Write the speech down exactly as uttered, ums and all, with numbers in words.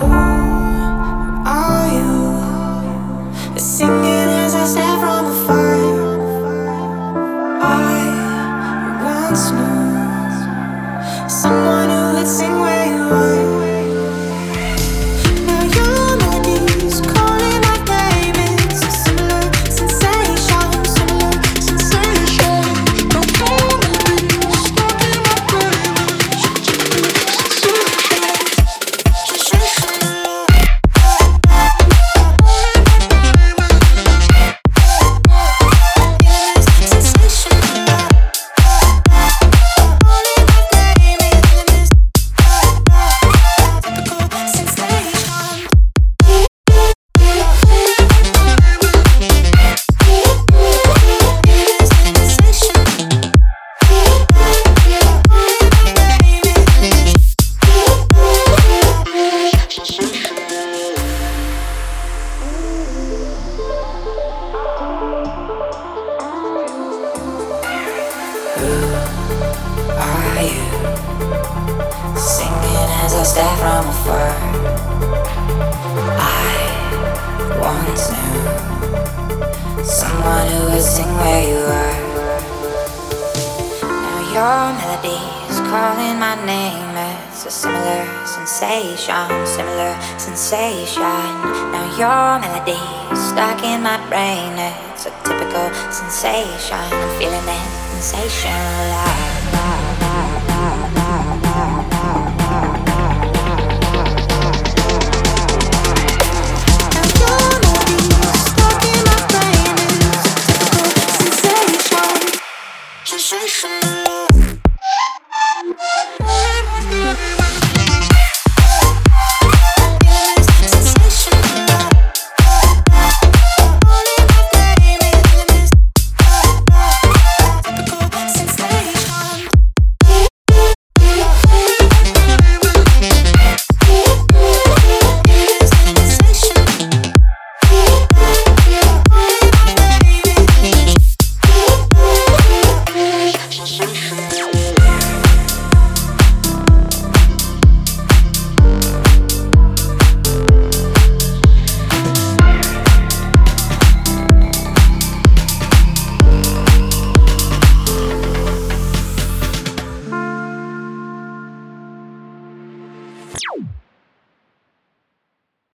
Are you singing as I stare from afar? I once knew someone who would sing where you are. Now your melody's calling my name. It's a similar sensation, similar sensation. Now your melody's stuck in my brain. Are you singing as I stare from afar? I once knew someone who would sing where you are. Now your melody's calling my name. It's a similar sensation, similar sensation. Now your melody's stuck in my brain. It's a typical sensation. I'm feeling that sensation alive.